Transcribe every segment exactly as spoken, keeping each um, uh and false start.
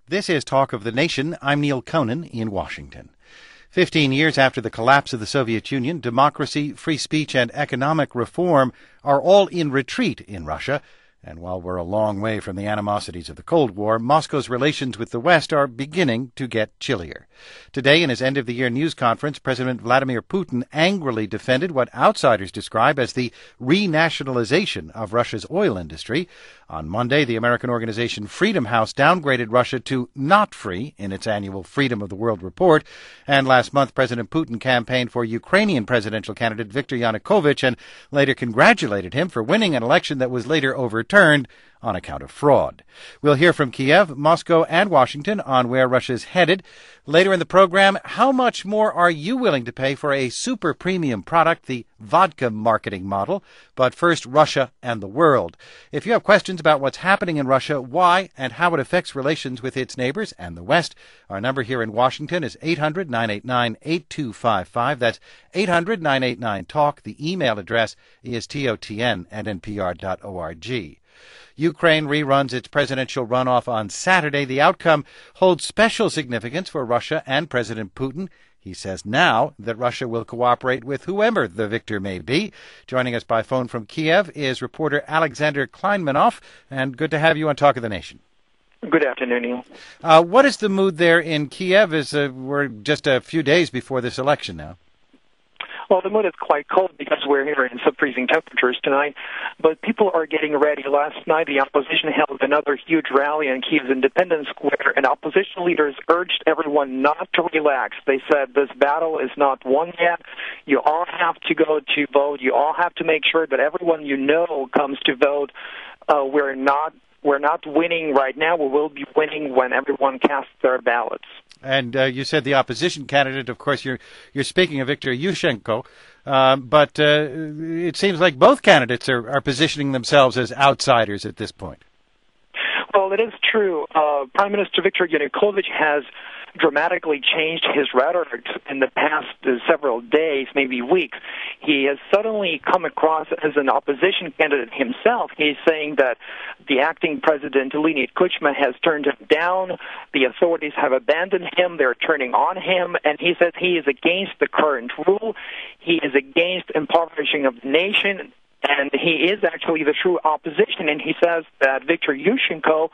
This is Talk of the Nation. I'm Neil Conan in Washington. Fifteen years after the collapse of the Soviet Union, democracy, free speech, and economic reform are all in retreat in Russia. And while we're a long way from the animosities of the Cold War, Moscow's relations with the West are beginning to get chillier. Today, in his end-of-the-year news conference, President Vladimir Putin angrily defended what outsiders describe as the renationalization of Russia's oil industry. On Monday, the American organization Freedom House downgraded Russia to not free in its annual Freedom of the World report. And last month, President Putin campaigned for Ukrainian presidential candidate Viktor Yanukovych and later congratulated him for winning an election that was later overturned on account of fraud. We'll hear from Kiev, Moscow, and Washington on where Russia's headed. Later in the program, how much more are you willing to pay for a super premium product, the vodka marketing model? But first, Russia and the world. If you have questions about what's happening in Russia, why, and how it affects relations with its neighbors and the West, our number here in Washington is eight hundred, nine eight nine, eight two five five. That's eight hundred, nine eight nine, talk. The email address is totn at npr dot org. Ukraine reruns its presidential runoff on Saturday. The outcome holds special significance for Russia and President Putin. He says now that Russia will cooperate with whoever the victor may be. Joining us by phone from Kiev is reporter Alexander Kleinmanoff, and good to have you on Talk of the Nation. Good afternoon, Neil. Uh, what is the mood there in Kiev? As uh, we're just a few days before this election now. Well, the mood is quite cold because we're here in sub-freezing temperatures tonight, but people are getting ready. Last night, the opposition held another huge rally in Kiev's Independence Square, and opposition leaders urged everyone not to relax. They said this battle is not won yet. You all have to go to vote. You all have to make sure that everyone you know comes to vote. Uh, we're not we're not winning right now. We will be winning when everyone casts their ballots. And uh, you said the opposition candidate, of course, you're you're speaking of Viktor Yushchenko, uh, but uh, it seems like both candidates are, are positioning themselves as outsiders at this point. Well, it is true. Uh, Prime Minister Viktor Yanukovych has dramatically changed his rhetoric in the past uh, several days, maybe weeks. He has suddenly come across as an opposition candidate himself. He's saying that the acting president, Leonid Kuchma, has turned him down. The authorities have abandoned him. They're turning on him. And he says he is against the current rule. He is against impoverishing of the nation. And he is actually the true opposition. And he says that Viktor Yushchenko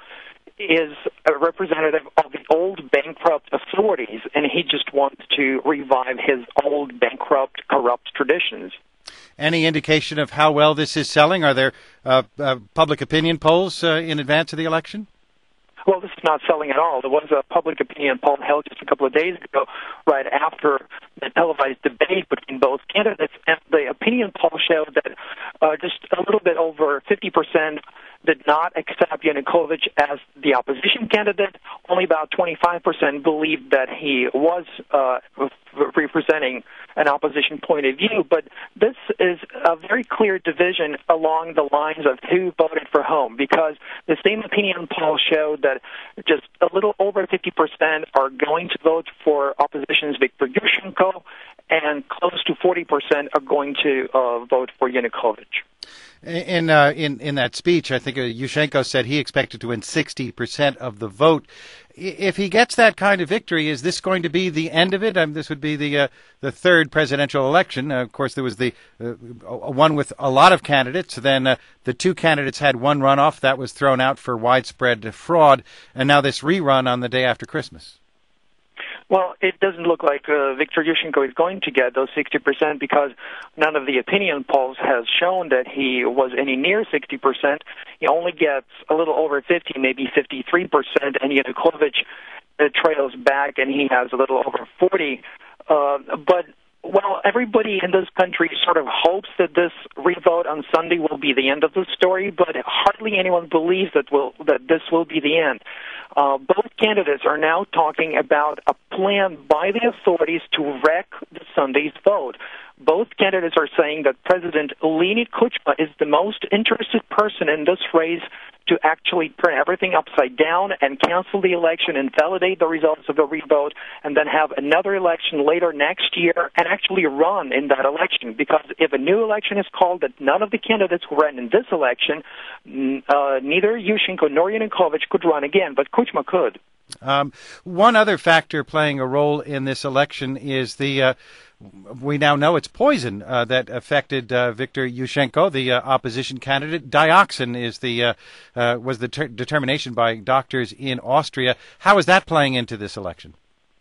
is a representative of the old bankrupt authorities, and he just wants to revive his old bankrupt, corrupt traditions. Any indication of how well this is selling? Are there uh, uh, public opinion polls uh, in advance of the election? Well, this is not selling at all. There was a public opinion poll held just a couple of days ago, right after the televised debate between both candidates, and the opinion poll showed that uh, just a little bit over fifty percent did not accept Yanukovych as the opposition candidate. Only about twenty-five percent believed that he was uh, representing an opposition point of view. But this is a very clear division along the lines of who voted for whom, because the same opinion poll showed that just a little over fifty percent are going to vote for opposition's Viktor Yushchenko, and close to forty percent are going to uh, vote for Yanukovych. In uh, in in that speech, I think uh, Yushchenko said he expected to win sixty percent of the vote. If he gets that kind of victory, is this going to be the end of it? Um, this would be the uh, the third presidential election. Uh, of course, there was the uh, one with a lot of candidates. Then uh, the two candidates had one runoff that was thrown out for widespread fraud, and now this rerun on the day after Christmas. Well, it doesn't look like uh, Viktor Yushchenko is going to get those sixty percent because none of the opinion polls has shown that he was any near sixty percent. He only gets a little over fifty, maybe fifty-three percent, and Yanukovych uh, trails back, and he has a little over forty. Uh, but well, everybody in this country sort of hopes that this revote on Sunday will be the end of the story, but hardly anyone believes that will that this will be the end. Uh, both candidates are now talking about a plan by the authorities to wreck the Sunday's vote. Both candidates are saying that President Leonid Kuchma is the most interested person in this race to actually turn everything upside down and cancel the election, invalidate the results of the revote, and then have another election later next year and actually run in that election. Because if a new election is called that none of the candidates who ran in this election, uh, neither Yushchenko nor Yanukovych could run again, but Kuchma could. Um, one other factor playing a role in this election is the, uh, we now know it's poison uh, that affected uh, Viktor Yushchenko, the uh, opposition candidate. Dioxin is the uh, uh, was the ter- determination by doctors in Austria. How is that playing into this election?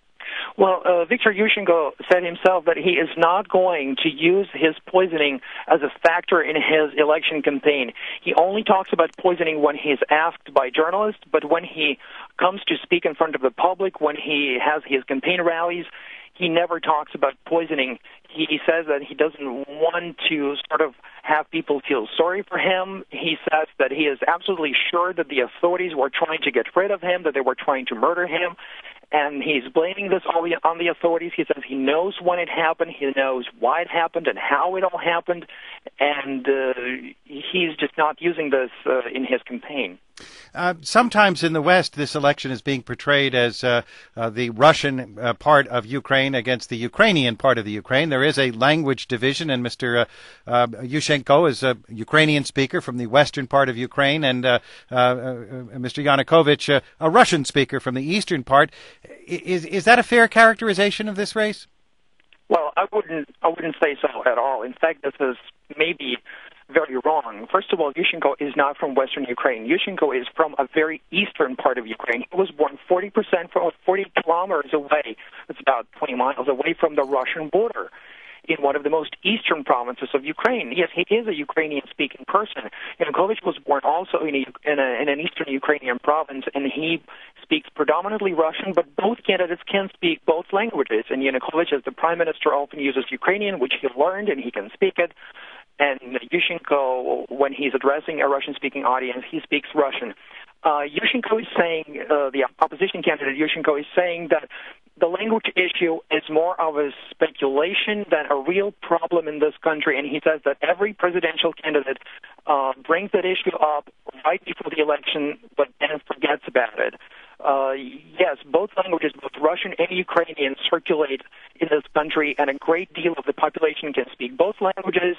Well, uh, Viktor Yushchenko said himself that he is not going to use his poisoning as a factor in his election campaign. He only talks about poisoning when he's asked by journalists, but when he comes to speak in front of the public, when he has his campaign rallies, he never talks about poisoning. He says that he doesn't want to sort of have people feel sorry for him. He says that he is absolutely sure that the authorities were trying to get rid of him, that they were trying to murder him. And he's blaming this all on the authorities. He says he knows when it happened, he knows why it happened and how it all happened, and uh, he's just not using this uh, in his campaign. Uh, sometimes in the West, this election is being portrayed as uh, uh, the Russian uh, part of Ukraine against the Ukrainian part of the Ukraine. There is a language division, and Mister Uh, uh, Yushchenko is a Ukrainian speaker from the western part of Ukraine, and uh, uh, uh, Mister Yanukovych, uh, a Russian speaker from the eastern part. Is is that a fair characterization of this race? Well, I wouldn't. I wouldn't say so at all. In fact, this is maybe very wrong. First of all, Yushchenko is not from western Ukraine. Yushchenko is from a very eastern part of Ukraine. He was born forty percent from forty kilometers away. It's about twenty miles away from the Russian border, in one of the most eastern provinces of Ukraine. Yes, he is a Ukrainian-speaking person. Yanukovych was born also in, a, in, a, in an eastern Ukrainian province, and he speaks predominantly Russian, but both candidates can speak both languages. And Yanukovych, as the prime minister, often uses Ukrainian, which he learned, and he can speak it. And Yushchenko, when he's addressing a Russian-speaking audience, he speaks Russian. Uh, Yushchenko is saying, uh, the opposition candidate Yushchenko is saying that the language issue is more of a speculation than a real problem in this country, and he says that every presidential candidate uh, brings that issue up right before the election, but then forgets about it. Uh, yes, both languages, both Russian and Ukrainian, circulate in this country, and a great deal of the population can speak both languages,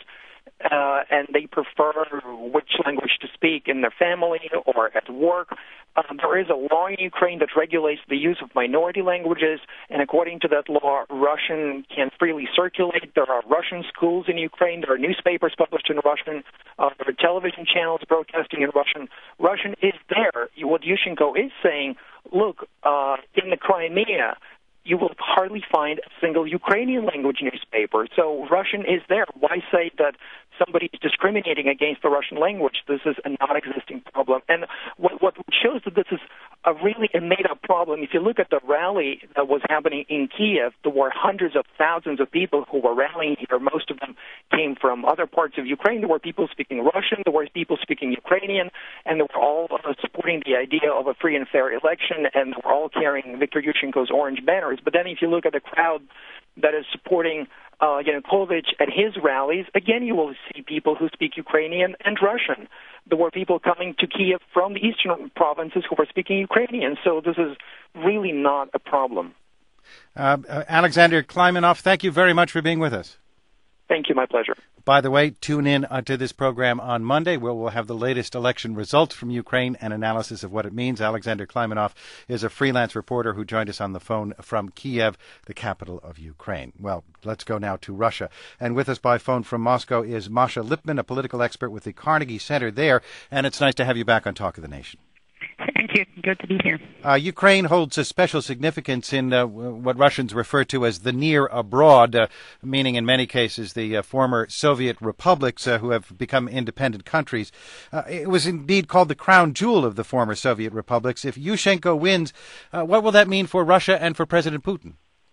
uh, and they prefer which language to speak in their family or at work. Um, there is a law in Ukraine that regulates the use of minority languages, and according to that law, Russian can freely circulate. There are Russian schools in Ukraine. There are newspapers published in Russian. Uh, there are television channels broadcasting in Russian. Russian is there. What Yushchenko is saying, look, uh, in the Crimea, you will hardly find a single Ukrainian language newspaper. So Russian is there. Why say that somebody is discriminating against the Russian language? This is a non-existing problem. And what, what shows that this is a really a made-up problem, if you look at the rally that was happening in Kiev, there were hundreds of thousands of people who were rallying here. Most of them came from other parts of Ukraine. There were people speaking Russian, there were people speaking Ukrainian, and they were all uh, supporting the idea of a free and fair election, and they were all carrying Viktor Yushchenko's orange banners. But then if you look at the crowd that is supporting uh, Yanukovych at his rallies, again you will see people who speak Ukrainian and Russian. There were people coming to Kiev from the eastern provinces who were speaking Ukrainian, so this is really not a problem. Uh, uh, Alexander Klimenov, thank you very much for being with us. Thank you, my pleasure. By the way, tune in uh, to this program on Monday, where we'll have the latest election results from Ukraine and analysis of what it means. Alexander Klimenov is a freelance reporter who joined us on the phone from Kiev, the capital of Ukraine. Well, let's go now to Russia. And with us by phone from Moscow is Masha Lipman, a political expert with the Carnegie Center there. And it's nice to have you back on Talk of the Nation. Thank you. Good to be here. Uh, Ukraine holds a special significance in uh, what Russians refer to as the near abroad, uh, meaning in many cases the uh, former Soviet republics uh, who have become independent countries. Uh, it was indeed called the crown jewel of the former Soviet republics. If Yushchenko wins, uh, what will that mean for Russia and for President Putin?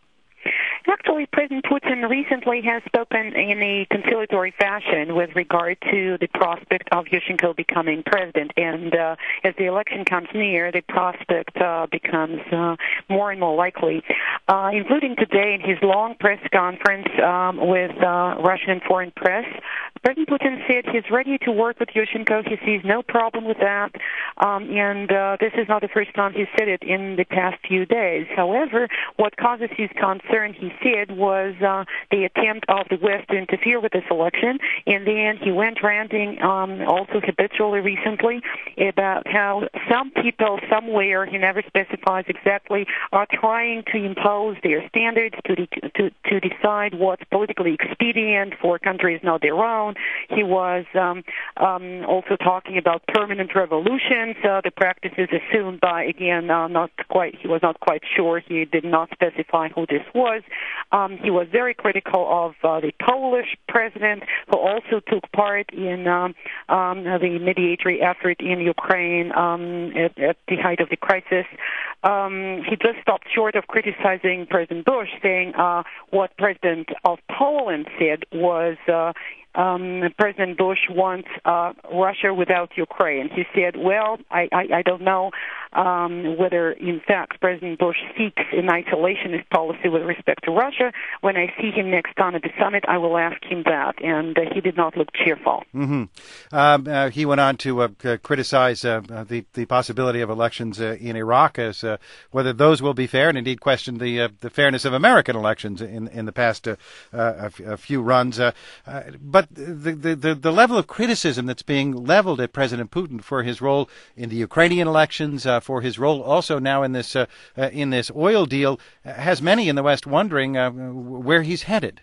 Actually, President Putin recently has spoken in a conciliatory fashion with regard to the prospect of Yushchenko becoming president. And uh, as the election comes near, the prospect uh, becomes uh, more and more likely, uh, including today in his long press conference um, with uh, Russian and foreign press. President Putin said he's ready to work with Yushchenko. He sees no problem with that. Um, and uh, this is not the first time he said it in the past few days. However, what causes his concern, he said, was was uh, the attempt of the West to interfere with this election, and then he went ranting um, also habitually recently about how some people somewhere, he never specifies exactly, are trying to impose their standards to de- to, to decide what's politically expedient for countries not their own. He was um, um, also talking about permanent revolutions, uh, the practices assumed by, again, uh, not quite, he was not quite sure, he did not specify who this was. Um, he was very critical of uh, the Polish president, who also took part in um, um, the mediatory effort in Ukraine um, at, at the height of the crisis. Um, he just stopped short of criticizing President Bush, saying uh, what President of Poland said was uh, Um, President Bush wants uh, Russia without Ukraine. He said, well, I, I, I don't know um, whether, in fact, President Bush seeks an isolationist policy with respect to Russia. When I see him next time at the summit, I will ask him that. And uh, he did not look cheerful. Mm-hmm. Um, uh, he went on to uh, c- criticize uh, the, the possibility of elections uh, in Iraq, as uh, whether those will be fair, and indeed questioned the uh, the fairness of American elections in, in the past uh, uh, a, f- a few runs. Uh, uh, but The, the, the level of criticism that's being leveled at President Putin for his role in the Ukrainian elections, uh, for his role also now in this uh, uh, in this oil deal, uh, has many in the West wondering uh, where he's headed.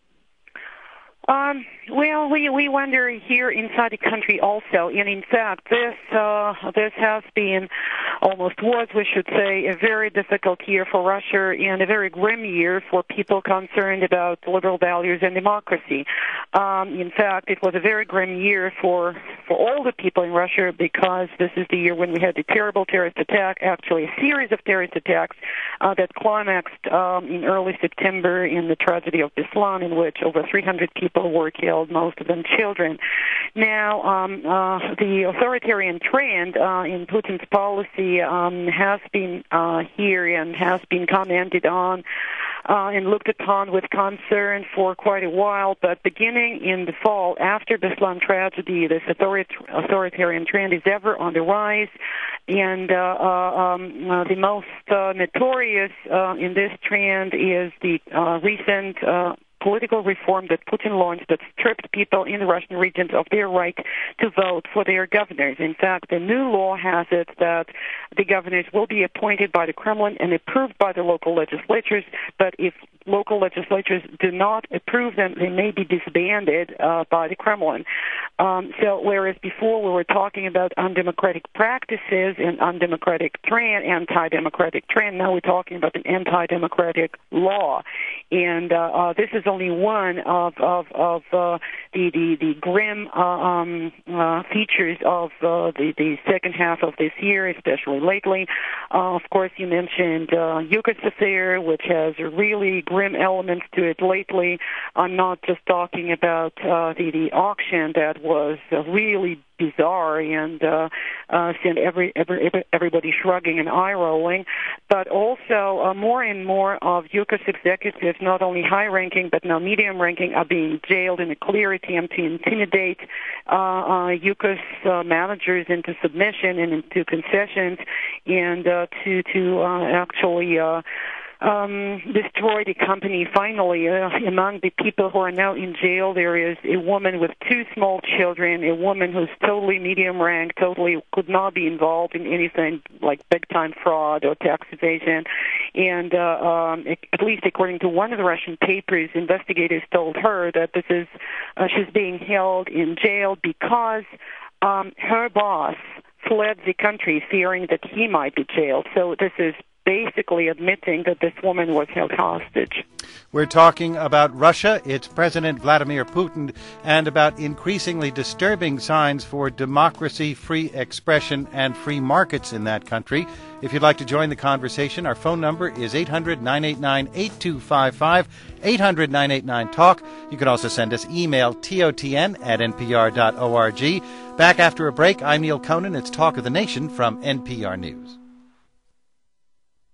Um, well, we we wonder here inside the country also, and in fact, this uh, this has been, almost was, we should say, a very difficult year for Russia and a very grim year for people concerned about liberal values and democracy. Um, in fact, it was a very grim year for for all the people in Russia, because this is the year when we had the terrible terrorist attack, actually a series of terrorist attacks uh, that climaxed um, in early September in the tragedy of Beslan, in which over three hundred people were killed, most of them children. Now, um, uh, the authoritarian trend uh, in Putin's policy um, has been uh, here and has been commented on uh, and looked upon with concern for quite a while, but beginning in the fall, after the Beslan tragedy, this author- authoritarian trend is ever on the rise, and uh, uh, um, uh, the most uh, notorious uh, in this trend is the uh, recent uh, political reform that Putin launched that stripped people in the Russian regions of their right to vote for their governors. In fact, the new law has it that the governors will be appointed by the Kremlin and approved by the local legislatures, but if local legislatures do not approve them, they may be disbanded uh, by the Kremlin. Um, so whereas before we were talking about undemocratic practices and undemocratic trend, anti-democratic trend, now we're talking about an anti-democratic law. And uh, uh, this is only one of of, of uh, the, the the grim uh, um, uh, features of uh, the the second half of this year, especially lately. Uh, of course, you mentioned uh, Yukos affair, which has really grim elements to it lately. I'm not just talking about uh, the the auction that was uh, really bizarre and uh, uh, sent every, every everybody shrugging and eye rolling, but also uh, more and more of Yukos executives, not only high-ranking but now medium-ranking, are being jailed in a clear attempt to intimidate uh, uh, Yukos uh, managers into submission and into concessions, and uh, to to uh, actually. Uh, Um, destroy the company. Finally, uh, among the people who are now in jail, there is a woman with two small children, a woman who's totally medium rank, totally could not be involved in anything like big-time fraud or tax evasion. And uh, um, at least according to one of the Russian papers, investigators told her that this is uh, she's being held in jail because um, her boss fled the country fearing that he might be jailed. So this is basically admitting that this woman was held hostage. We're talking about Russia, its President Vladimir Putin, and about increasingly disturbing signs for democracy, free expression, and free markets in that country. If you'd like to join the conversation, our phone number is eight hundred, nine eight nine, eight two five five, eight hundred, nine eight nine, talk. You can also send us email, totn at npr dot org. Back after a break, I'm Neil Conan. It's Talk of the Nation from N P R News.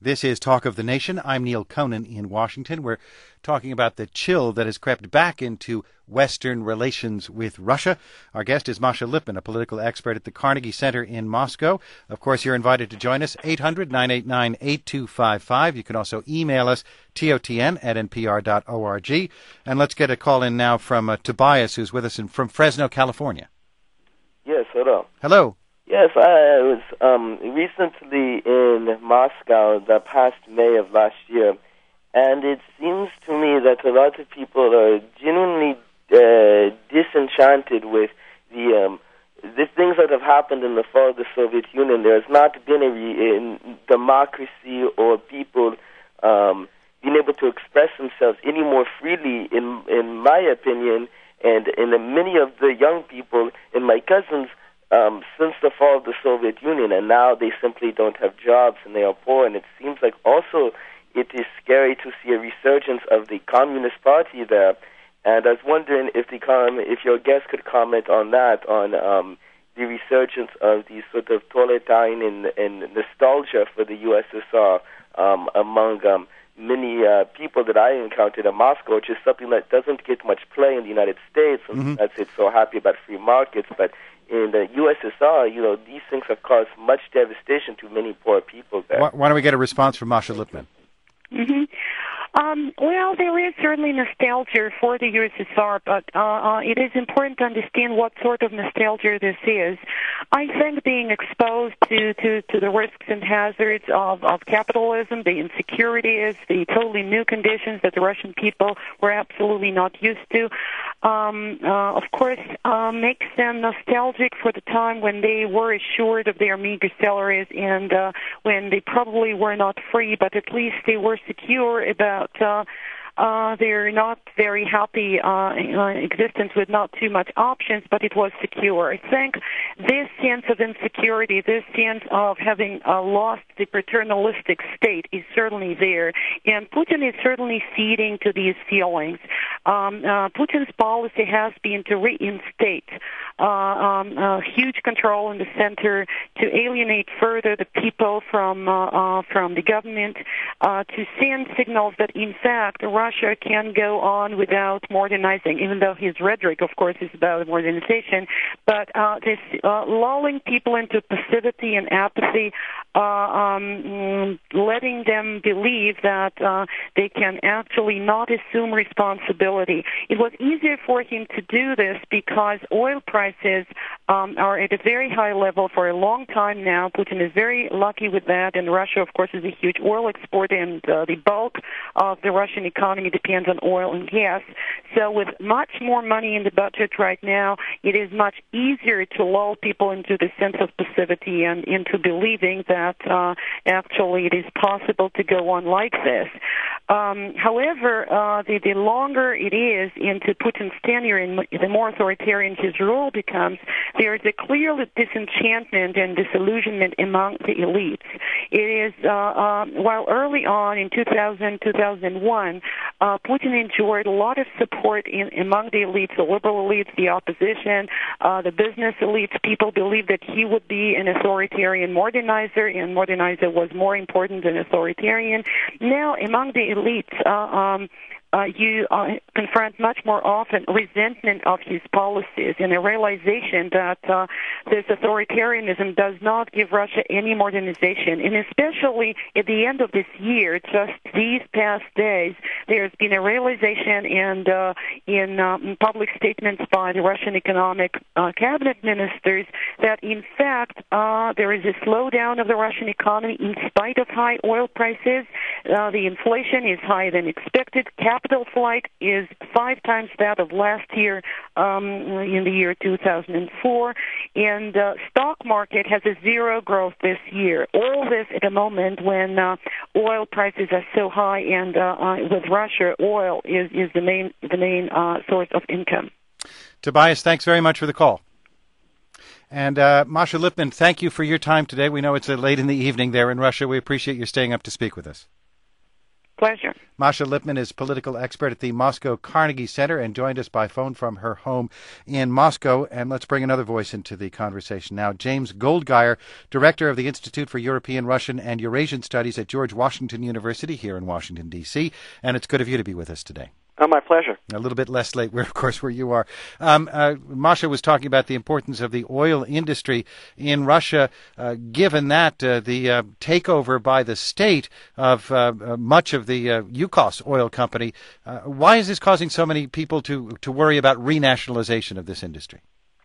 This is Talk of the Nation. I'm Neil Conan in Washington. We're talking about the chill that has crept back into Western relations with Russia. Our guest is Masha Lipman, a political expert at the Carnegie Center in Moscow. Of course, you're invited to join us, eight hundred, nine eight nine, eight two five five. You can also email us, T O T N at N P R dot org. And let's get a call in now from uh, Tobias, who's with us in, from Fresno, California. Yes, hello. Hello. Yes, I was um, recently in Moscow the past May of last year, and it seems to me that a lot of people are genuinely uh, disenchanted with the um, the things that have happened in the fall of the Soviet Union. There has not been a re- in democracy or people um, being able to express themselves any more freely, in in my opinion, and in the, many of the young people and my cousins. Um, since the fall of the Soviet Union, and now they simply don't have jobs and they are poor. And it seems like also it is scary to see a resurgence of the Communist Party there. And I was wondering if the com- if your guest could comment on that, on um, the resurgence of the sort of totalitarian and, and nostalgia for the U S S R um, among um, many uh, people that I encountered in Moscow, which is something that doesn't get much play in the United States, and mm-hmm. that's it's so happy about free markets, but in the U S S R, you know, these things have caused much devastation to many poor people there. Why, why don't we get a response from Masha Lipman? Mm-hmm. Um, well, there is certainly nostalgia for the U S S R, but uh, uh, it is important to understand what sort of nostalgia this is. I think being exposed to, to, to the risks and hazards of, of capitalism, the insecurities, the totally new conditions that the Russian people were absolutely not used to, um, uh, of course, uh, makes them nostalgic for the time when they were assured of their meager salaries and uh, when they probably were not free, but at least they were secure about Uh, uh, their not very happy uh, existence with not too much options, but it was secure. I think this sense of insecurity, this sense of having uh, lost the paternalistic state is certainly there, and Putin is certainly feeding to these feelings. Um, uh, Putin's policy has been to reinstate uh, um, uh, huge control in the center, to alienate further the people from uh, uh, from the government, uh, to send signals that, in fact, Russia can go on without modernizing, even though his rhetoric, of course, is about modernization. But uh, this uh, lulling people into passivity and apathy, uh, um, letting them believe that uh, they can actually not assume responsibility. It was easier for him to do this because oil prices um, are at a very high level for a long time now. Putin is very lucky with that, and Russia, of course, is a huge oil exporter, and uh, the bulk of the Russian economy depends on oil and gas. So with much more money in the budget right now, it is much easier to lull people into the sense of passivity and into believing that uh, actually it is possible to go on like this. Um, however, uh, the, the longer it is into Putin's tenure and the more authoritarian his rule becomes, there is a clear disenchantment and disillusionment among the elites. It is, uh, um, while early on in two thousand, two thousand one, uh, Putin enjoyed a lot of support in, among the elites, the liberal elites, the opposition, uh, the business elites. People believed that he would be an authoritarian modernizer, and modernizer was more important than authoritarian. Now, among the elites, uh, um, Uh, you uh, confront much more often resentment of his policies and a realization that uh, this authoritarianism does not give Russia any modernization. And especially at the end of this year, just these past days, there's been a realization and uh, in um, public statements by the Russian economic uh, cabinet ministers that, in fact, uh, there is a slowdown of the Russian economy in spite of high oil prices. Uh, the inflation is higher than expected. Capital flight is five times that of last year um, in the year two thousand four, and the uh, stock market has a zero growth this year. All this at a moment when uh, oil prices are so high, and uh, uh, with Russia, oil is, is the main the main uh, source of income. Tobias, thanks very much for the call. And uh, Masha Lipman, thank you for your time today. We know it's uh, late in the evening there in Russia. We appreciate you staying up to speak with us. Pleasure. Masha Lipman is political expert at the Moscow Carnegie Center and joined us by phone from her home in Moscow. And let's bring another voice into the conversation now. James Goldgeier, director of the Institute for European, Russian, and Eurasian Studies at George Washington University here in Washington, D C. And it's good of you to be with us today. Oh, my pleasure. A little bit less late, where, of course, where you are. Um, uh, Masha was talking about the importance of the oil industry in Russia, uh, given that uh, the uh, takeover by the state of uh, uh, much of the uh, Yukos oil company. Uh, why is this causing so many people to, to worry about renationalization of this industry?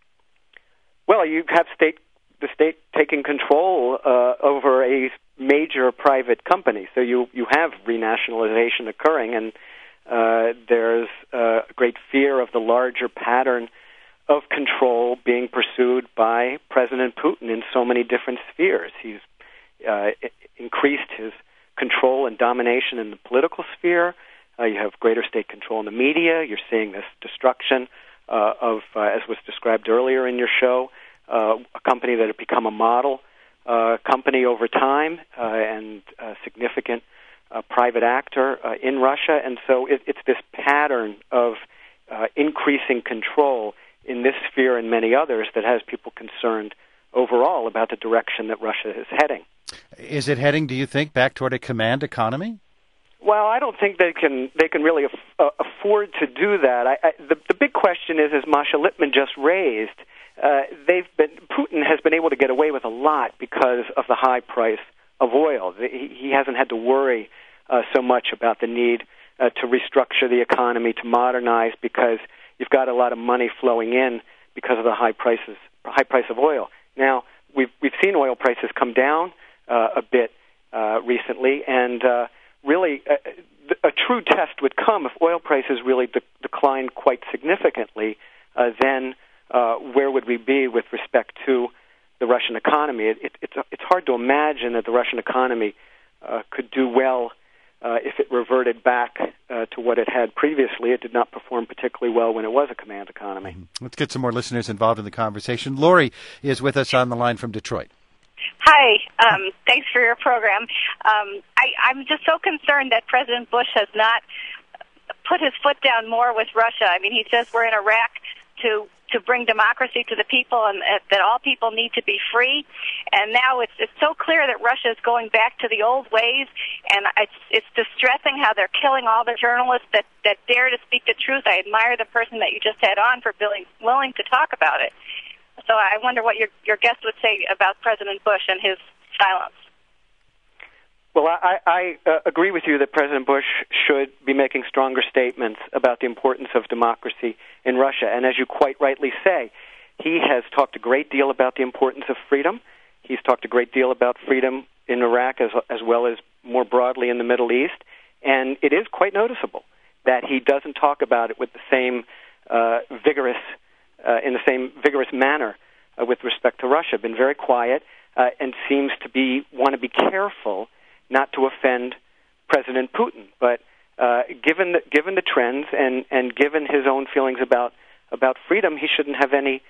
Well, you have state the state taking control uh, over a major private company, so you, you have renationalization occurring, and Uh, there's uh, great fear of the larger pattern of control being pursued by President Putin in so many different spheres. He's uh, increased his control and domination in the political sphere. Uh, you have greater state control in the media. You're seeing this destruction uh, of, uh, as was described earlier in your show, uh, a company that had become a model uh, company over time uh, and uh, significant a private actor uh, in Russia, and so it, it's this pattern of uh, increasing control in this sphere and many others that has people concerned overall about the direction that Russia is heading. Is it heading, do you think, back toward a command economy? Well, I don't think they can they can really aff- uh, afford to do that. I, I, the, the big question is, as Masha Lipman just raised, uh, they've been Putin has been able to get away with a lot because of the high price of oil. He, he hasn't had to worry uh, so much about the need uh, to restructure the economy, to modernize, because you've got a lot of money flowing in because of the high prices, high price of oil. Now, we've we've seen oil prices come down uh, a bit uh, recently, and uh, really a, a true test would come if oil prices really de- decline quite significantly. Uh, then, uh, where would we be with respect to the Russian economy? It, it, it's it's hard to imagine that the Russian economy uh, could do well uh, if it reverted back uh, to what it had previously. It did not perform particularly well when it was a command economy. Mm-hmm. Let's get some more listeners involved in the conversation. Lori is with us on the line from Detroit. Hi. Um, thanks for your program. Um, I, I'm just so concerned that President Bush has not put his foot down more with Russia. I mean, he says we're in Iraq to to bring democracy to the people, and uh, that all people need to be free. And now it's it's so clear that Russia is going back to the old ways, and it's it's distressing how they're killing all the journalists that, that dare to speak the truth. I admire the person that you just had on for being willing to talk about it. So I wonder what your your guest would say about President Bush and his silence. Well, I, I uh, agree with you that President Bush should be making stronger statements about the importance of democracy in Russia. And as you quite rightly say, he has talked a great deal about the importance of freedom. He's talked a great deal about freedom in Iraq as, as well as more broadly in the Middle East. And it is quite noticeable that he doesn't talk about it with the same uh, vigorous, uh, in the same vigorous manner uh, with respect to Russia. Been very quiet uh, and seems to be want to be careful not to offend President Putin. But uh, given the, given the trends and, and given his own feelings about about freedom, he shouldn't have any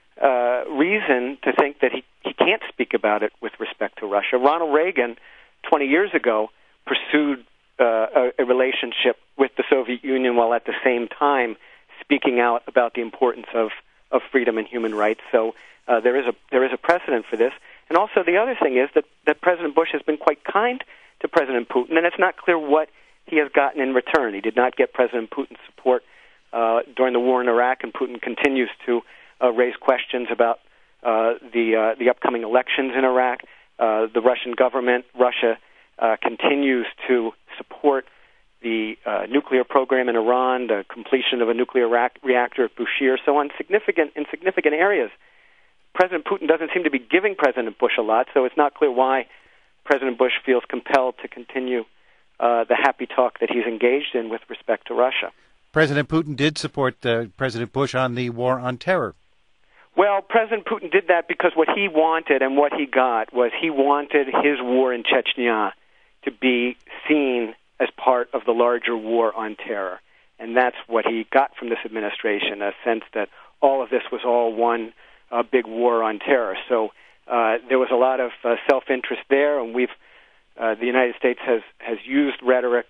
uh, reason to think that he, he can't speak about it with respect to Russia. Ronald Reagan, twenty years ago, pursued uh, a, a relationship with the Soviet Union while at the same time speaking out about the importance of, of freedom and human rights. So uh, there is a there is a precedent for this. And also the other thing is that, that President Bush has been quite kind to President Putin, and it's not clear what he has gotten in return. He did not get President Putin's support uh, during the war in Iraq, and Putin continues to uh, raise questions about uh, the uh, the upcoming elections in Iraq. Uh, the Russian government, Russia, uh, continues to support the uh, nuclear program in Iran, the completion of a nuclear ra- reactor at Bushehr. So on significant in significant areas, President Putin doesn't seem to be giving President Bush a lot, so it's not clear why President Bush feels compelled to continue uh, the happy talk that he's engaged in with respect to Russia. President Putin did support uh, President Bush on the war on terror. Well, President Putin did that because what he wanted and what he got was he wanted his war in Chechnya to be seen as part of the larger war on terror. And that's what he got from this administration, a sense that all of this was all one a big war on terror. So uh, there was a lot of uh, self-interest there, and we've uh, the United States has, has used rhetoric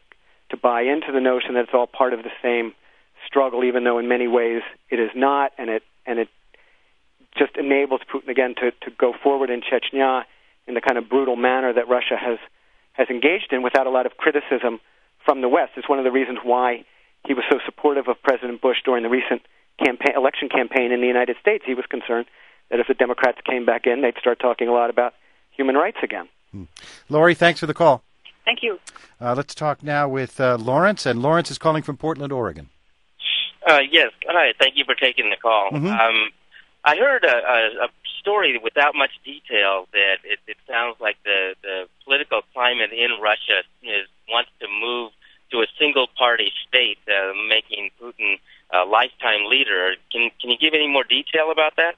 to buy into the notion that it's all part of the same struggle, even though in many ways it is not, and it and it just enables Putin again to, to go forward in Chechnya in the kind of brutal manner that Russia has has engaged in without a lot of criticism from the West. It's one of the reasons why he was so supportive of President Bush during the recent campaign, election campaign in the United States. He was concerned that if the Democrats came back in, they'd start talking a lot about human rights again. Hmm. Lori, thanks for the call. Thank you. Uh, let's talk now with uh, Lawrence, and Lawrence is calling from Portland, Oregon. Uh, yes. Hi. Thank you for taking the call. Mm-hmm. Um, I heard a, a, a story without much detail that it, it sounds like the, the political climate in Russia is wants to move to a single-party state, uh, making Putin a lifetime leader. Can can you give any more detail about that?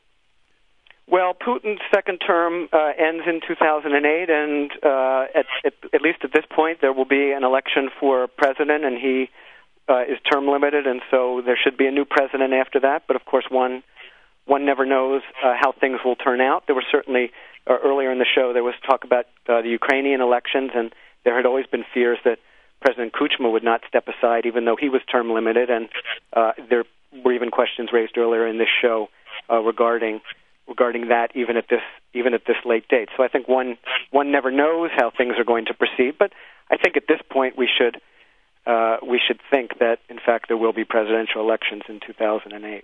Well, Putin's second term uh, ends in two thousand eight, and uh, at, at, at least at this point, there will be an election for president, and he uh, is term limited, and so there should be a new president after that. But of course, one one never knows uh, how things will turn out. There was certainly uh, earlier in the show there was talk about uh, the Ukrainian elections, and there had always been fears that President Kuchma would not step aside, even though he was term limited, and uh, there were even questions raised earlier in this show uh, regarding. regarding that even at this even at this late date. So I think one one never knows how things are going to proceed, but I think at this point we should uh, we should think that in fact there will be presidential elections in two thousand eight.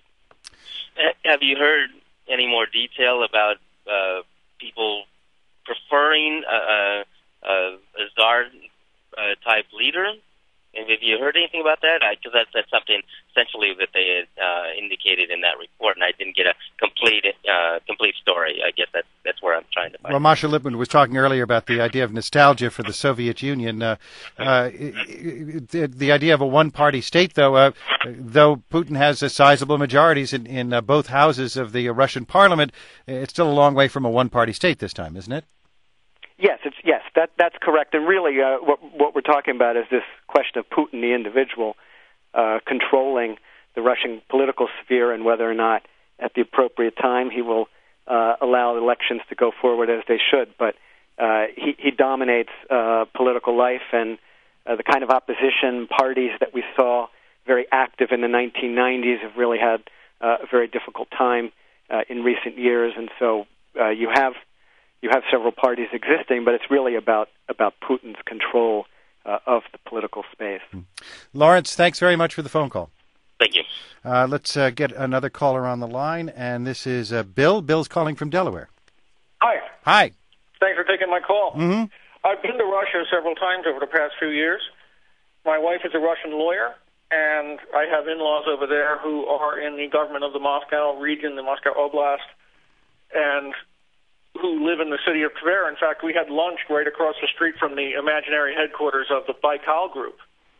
Have you heard any more detail about uh, people preferring a, a, a czar uh, type leader? And have you heard anything about that? Because that's, that's something essentially that they had uh, indicated in that report, and I didn't get a complete uh, complete story. I guess that's that's where I'm trying to find. Well, Masha Lipman was talking earlier about the idea of nostalgia for the Soviet Union. Uh, uh, the, the idea of a one-party state, though, uh, though Putin has a sizable majorities in, in uh, both houses of the Russian parliament, it's still a long way from a one-party state this time, isn't it? Yes, it's yes, that that's correct. And really, uh, what what we're talking about is this question of Putin, the individual, uh, controlling the Russian political sphere, and whether or not, at the appropriate time, he will uh, allow elections to go forward as they should. But uh, he he dominates uh, political life, and uh, the kind of opposition parties that we saw very active in the nineteen nineties have really had uh, a very difficult time uh, in recent years, and so uh, you have. You have several parties existing, but it's really about, about Putin's control uh, of the political space. Lawrence, thanks very much for the phone call. Thank you. Uh, let's uh, get another caller on the line, and this is uh, Bill. Bill's calling from Delaware. Hi. Hi. Thanks for taking my call. Mm-hmm. I've been to Russia several times over the past few years. My wife is a Russian lawyer, and I have in-laws over there who are in the government of the Moscow region, the Moscow Oblast, and who live in the city of Tver. In fact, we had lunch right across the street from the imaginary headquarters of the Baikal Group,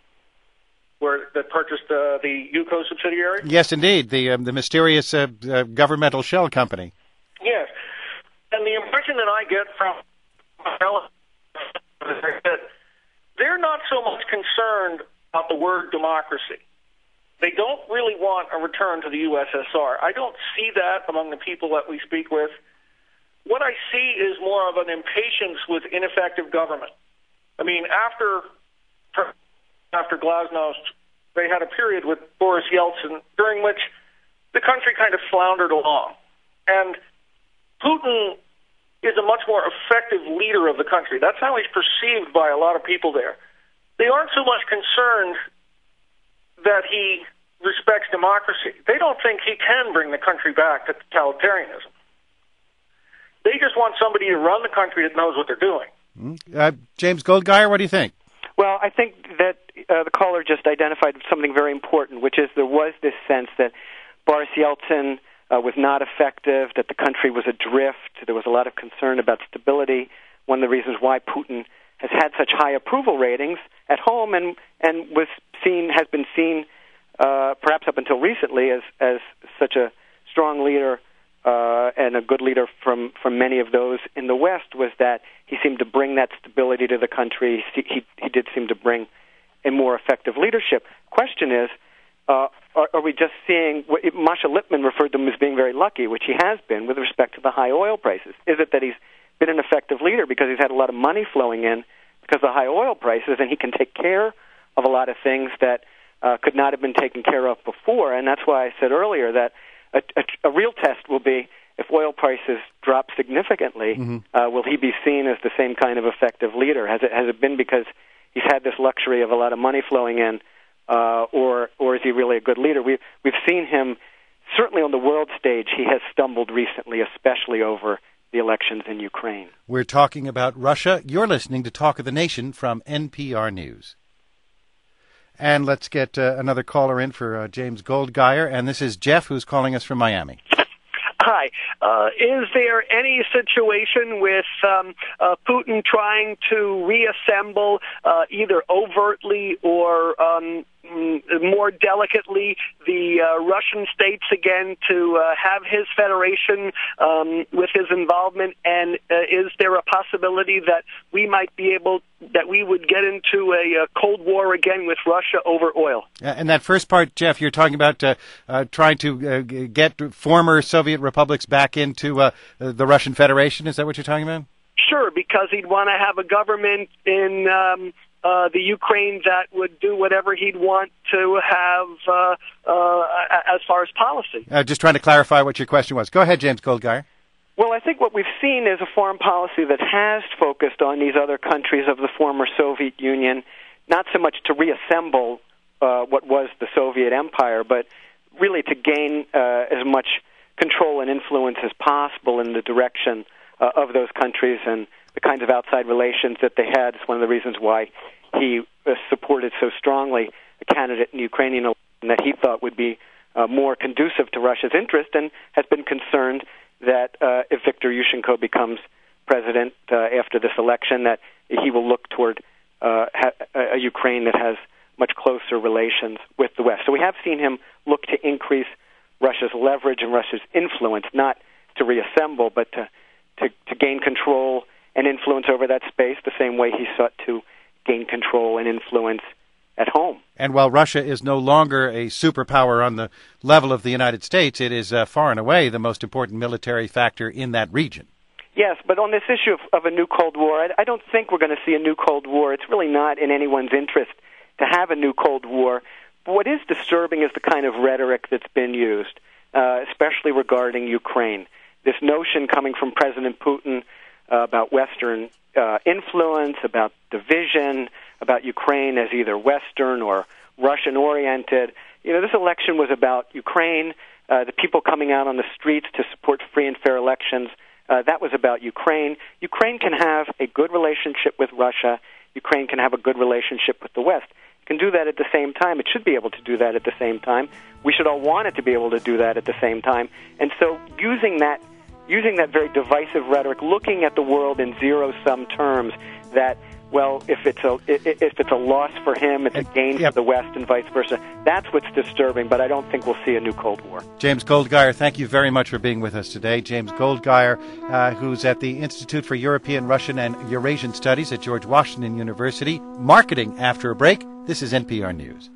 where that purchased uh, the Yuko subsidiary. Yes, indeed, the um, the mysterious uh, uh, governmental shell company. Yes, and the impression that I get from is that they're not so much concerned about the word democracy. They don't really want a return to the U S S R. I don't see that among the people that we speak with. What I see is more of an impatience with ineffective government. I mean, after after Glasnost, they had a period with Boris Yeltsin during which the country kind of floundered along. And Putin is a much more effective leader of the country. That's how he's perceived by a lot of people there. They aren't so much concerned that he respects democracy. They don't think he can bring the country back to totalitarianism. They just want somebody to run the country that knows what they're doing. Mm-hmm. Uh, James Goldgeier, what do you think? Well, I think that uh, the caller just identified something very important, which is there was this sense that Boris Yeltsin uh, was not effective, that the country was adrift. There was a lot of concern about stability. One of the reasons why Putin has had such high approval ratings at home and and was seen has been seen uh, perhaps up until recently as as such a strong leader. Uh, and a good leader from, from many of those in the West was that he seemed to bring that stability to the country. He, he, he did seem to bring a more effective leadership. Question is, uh, are, are we just seeing, what Masha Lipman referred to him as being very lucky, which he has been with respect to the high oil prices. Is it that he's been an effective leader because he's had a lot of money flowing in because of the high oil prices, and he can take care of a lot of things that uh, could not have been taken care of before. And that's why I said earlier that a, a, a real test will be if oil prices drop significantly, mm-hmm. uh, will he be seen as the same kind of effective leader? Has it, has it been because he's had this luxury of a lot of money flowing in, uh, or or is he really a good leader? We've, we've seen him, certainly on the world stage, he has stumbled recently, especially over the elections in Ukraine. We're talking about Russia. You're listening to Talk of the Nation from N P R News. And let's get uh, another caller in for uh, James Goldgeier, and this is Jeff, who's calling us from Miami. Hi. Uh, is there any situation with um, uh, Putin trying to reassemble uh, either overtly or um, more delicately the uh, Russian states again to uh, have his federation um, with his involvement? And uh, is there a possibility that we might be able, that we would get into a, a Cold War again with Russia over oil? Uh, and that first part, Jeff, you're talking about uh, uh, trying to uh, get former Soviet republics back into uh, the Russian Federation. Is that what you're talking about? Sure, because he'd want to have a government in um, uh, the Ukraine that would do whatever he'd want to have uh, uh, as far as policy. Uh, just trying to clarify what your question was. Go ahead, James Goldgeier. Well, I think what we've seen is a foreign policy that has focused on these other countries of the former Soviet Union, not so much to reassemble uh, what was the Soviet Empire, but really to gain uh, as much control and influence as possible in the direction uh, of those countries and the kinds of outside relations that they had. It's one of the reasons why he uh, supported so strongly a candidate in the Ukrainian election that he thought would be uh, more conducive to Russia's interest, and has been concerned that uh, if Viktor Yushchenko becomes president uh, after this election, that he will look toward uh, ha- a Ukraine that has much closer relations with the West. So we have seen him look to increase Russia's leverage and Russia's influence, not to reassemble, but to, to, to gain control and influence over that space the same way he sought to gain control and influence at home. And while Russia is no longer a superpower on the level of the United States, it is uh, far and away the most important military factor in that region. Yes, but on this issue of, of a new Cold War, I, I don't think we're going to see a new Cold War. It's really not in anyone's interest to have a new Cold War. But what is disturbing is the kind of rhetoric that's been used, uh, especially regarding Ukraine. This notion coming from President Putin uh, about Western uh, influence, about division, about Ukraine as either Western or Russian-oriented. You know, this election was about Ukraine, uh, the people coming out on the streets to support free and fair elections. Uh, that was about Ukraine. Ukraine can have a good relationship with Russia. Ukraine can have a good relationship with the West. It can do that at the same time. It should be able to do that at the same time. We should all want it to be able to do that at the same time. And so using that using that very divisive rhetoric, looking at the world in zero-sum terms, that, well, if it's a if it's a loss for him, it's a gain yep. for the West, and vice versa. That's what's disturbing, but I don't think we'll see a new Cold War. James Goldgeier, thank you very much for being with us today. James Goldgeier, uh, who's at the Institute for European, Russian, and Eurasian Studies at George Washington University. Marketing after a break. This is N P R News.